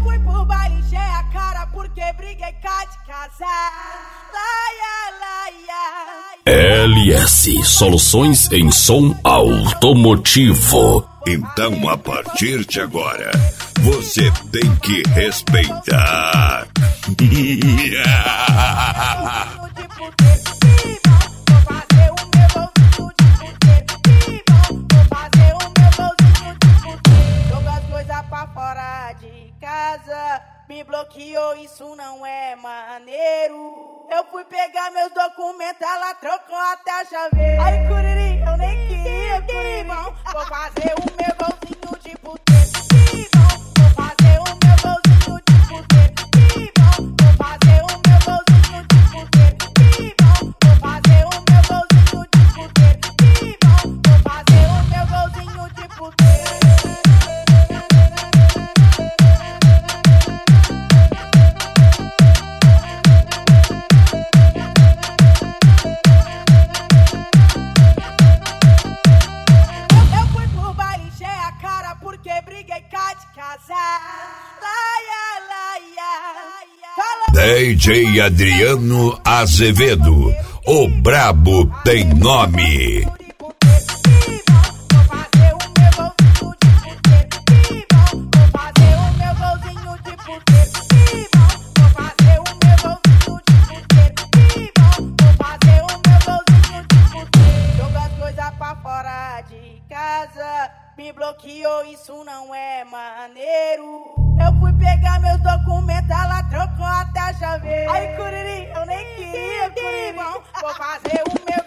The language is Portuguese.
fui pro baile, encher a cara porque briguei cá de casar. Laia, laia. LS Soluções em Som Automotivo. Então, a partir de agora, você tem que respeitar. Fora de casa, me bloqueou, isso não é maneiro. Eu fui pegar meus documentos, ela trocou até a chave. Ai, curiri, eu nem queria, curirão. Vou fazer o meu golzinho de puteiro. Vou fazer o meu golzinho de puteiro. Vou fazer o meu golzinho de puteiro. Vou fazer o meu golzinho de puteiro. Vou fazer o meu golzinho de puteiro. DJ Adriano Azevedo, o brabo tem nome. Me bloqueou, isso não é maneiro. Eu fui pegar meus documentos, ela trocou até a chave. Ai, curiri, eu nem queria, curirão. Vou fazer o meu